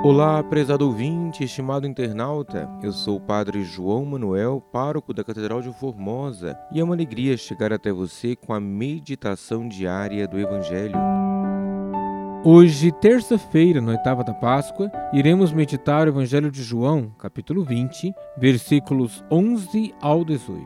Olá, prezado ouvinte, estimado internauta, eu sou o Padre João Manuel, pároco da Catedral de Formosa, e é uma alegria chegar até você com a meditação diária do Evangelho. Hoje, terça-feira, na oitava da Páscoa, iremos meditar o Evangelho de João, capítulo 20, versículos 11 ao 18.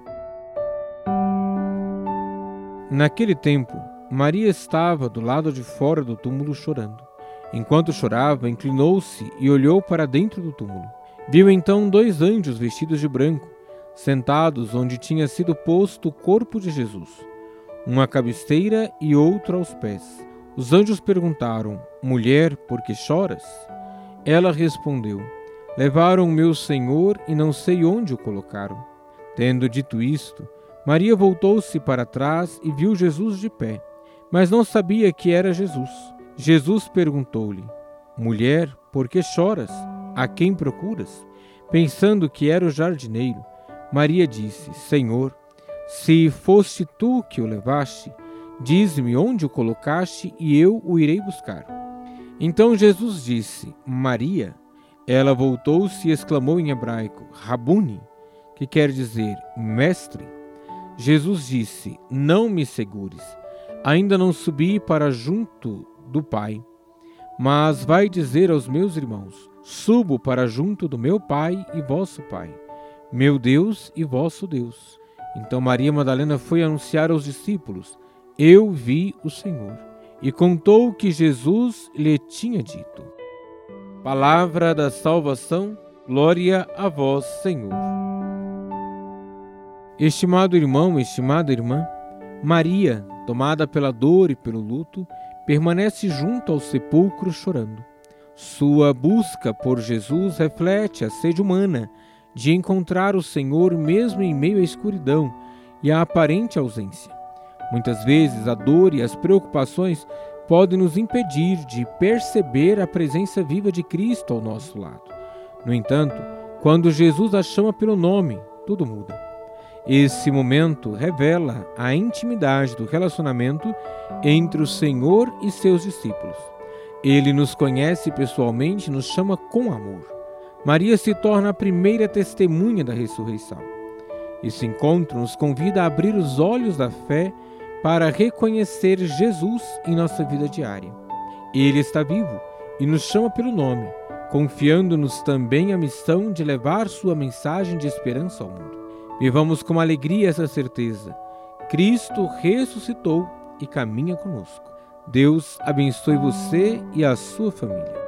Naquele tempo, Maria estava do lado de fora do túmulo chorando. Enquanto chorava, inclinou-se e olhou para dentro do túmulo. Viu então 2 anjos vestidos de branco, sentados onde tinha sido posto o corpo de Jesus, um à cabeceira e outro aos pés. Os anjos perguntaram: Mulher, por que choras? Ela respondeu: Levaram o meu Senhor e não sei onde o colocaram. Tendo dito isto, Maria voltou-se para trás e viu Jesus de pé, mas não sabia que era Jesus. Jesus perguntou-lhe: Mulher, por que choras? A quem procuras? Pensando que era o jardineiro, Maria disse: Senhor, se foste tu que o levaste, dize-me onde o colocaste e eu o irei buscar. Então Jesus disse: Maria. Ela voltou-se e exclamou em hebraico: Rabuni, que quer dizer mestre. Jesus disse: Não me segures, ainda não subi para junto do Pai, mas vai dizer aos meus irmãos: Subo para junto do meu Pai e vosso Pai, meu Deus e vosso Deus. Então Maria Madalena foi anunciar aos discípulos: Eu vi o Senhor, e contou o que Jesus lhe tinha dito. Palavra da salvação, glória a vós, Senhor. Estimado irmão, estimada irmã, Maria, tomada pela dor e pelo luto, permanece junto ao sepulcro chorando. Sua busca por Jesus reflete a sede humana de encontrar o Senhor mesmo em meio à escuridão e à aparente ausência. Muitas vezes a dor e as preocupações podem nos impedir de perceber a presença viva de Cristo ao nosso lado. No entanto, quando Jesus a chama pelo nome, tudo muda. Esse momento revela a intimidade do relacionamento entre o Senhor e seus discípulos. Ele nos conhece pessoalmente e nos chama com amor. Maria se torna a primeira testemunha da ressurreição. Esse encontro nos convida a abrir os olhos da fé para reconhecer Jesus em nossa vida diária. Ele está vivo e nos chama pelo nome, confiando-nos também a missão de levar sua mensagem de esperança ao mundo. Vivamos com alegria essa certeza: Cristo ressuscitou e caminha conosco. Deus abençoe você e a sua família.